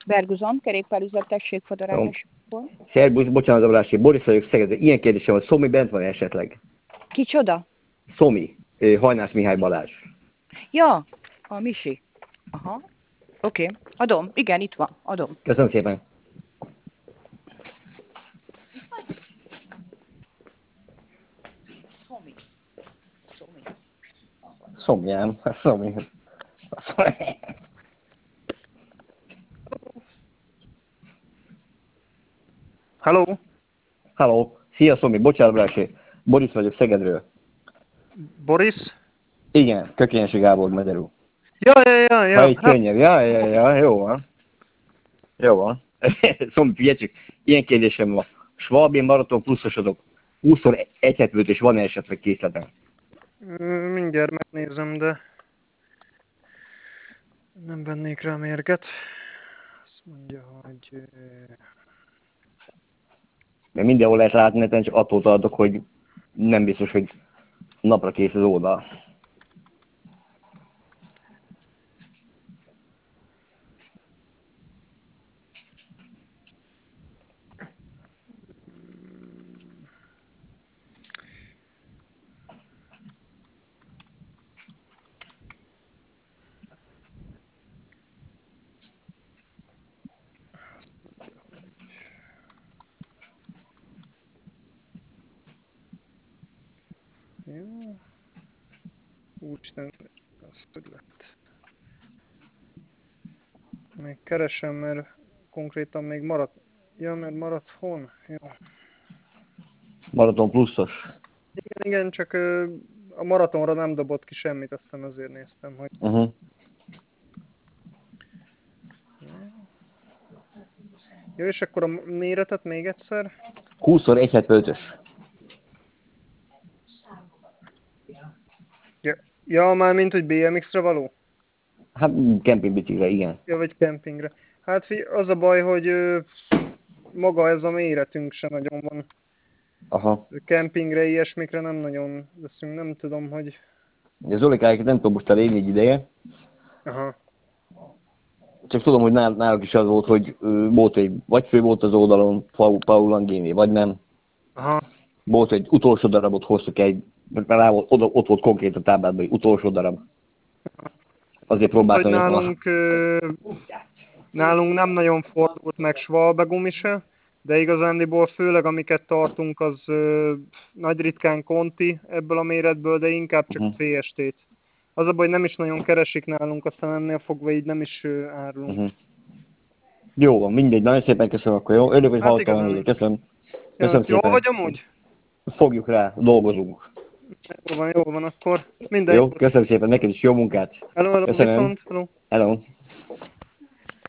Berguzon, kerékpárüzlet, tessék, Jó. fodarálásból. Szerbusz, bocsánat, Zabrási, Boris vagyok Szegedre. Ilyen kérdésem van, Szomi bent van esetleg? Kicsoda? Szomi, Hajnás Mihály Balázs. Ja, a Misi. Aha. Oké, adom. Igen, itt van. Adom. Köszönöm szépen. Szomi. Szomi. Szomjám, Szomi. Hello? Halló, szia Szomi, bocsánat, Brási. Boris vagyok Szegedről. Boris? Igen, Kökényesi Gábor Mederú. Ja. Ha egy könnyebb, ja, jó van. Jó van. Szomi, figyelj csak, ilyen kérdésem van. Schwabin maraton pluszosodok. 20-szor egyhetőt és van-e esetleg készletem? Mindjárt megnézem, de nem vennék rá mérget. Azt mondja, hogy... Mert mindenhol lehet látni, neten csak attól tartok, hogy nem biztos, hogy napra kész az oldal. Jó. Úristen, az hogy lett. Még keresem, mert konkrétan még maradt. Ja, mert marathon. Jó. Maraton pluszos. Igen, csak a maratonra nem dobott ki semmit, aztán azért néztem, hogy... Jó, és akkor a méretet még egyszer? 20-szor 1,75-ös. Ja, már mint hogy BMX-re való? Hát kempingbicikre, igen. Ja, vagy kempingre. Hát az a baj, hogy maga ez a méretünk sem nagyon van. Aha. Kempingre, ilyesmikre nem nagyon veszünk, nem tudom, hogy... A Zolikáikat nem tudom most elérni egy ideje. Aha. Csak tudom, hogy náluk is az volt, hogy volt egy, vagy fő volt az oldalon, Paul Langéni, vagy nem. Aha. Volt egy utolsó darabot hoztuk egy, mert rá volt, ott volt konkrét a táblában, hogy utolsó darab. Azért próbáltam, hogy nálunk nem nagyon fordult meg Schwalbe gumi se, de igazándiból főleg amiket tartunk, az nagy ritkán Conti ebből a méretből, de inkább csak CST-t. Az a baj, nem is nagyon keresik nálunk, aztán ennél fogva így nem is árulunk. Jó van, mindegy, nagyon szépen köszönöm, akkor jó? Örülök, hogy Hát hallottam igazán. valamit, köszönöm. Köszönöm Jó szépen. vagy amúgy? Fogjuk rá, dolgozunk. Jó van akkor. Minden jó, köszönöm szépen, neked is jó munkát. Hello, köszönöm. viszont. Hello. Hello.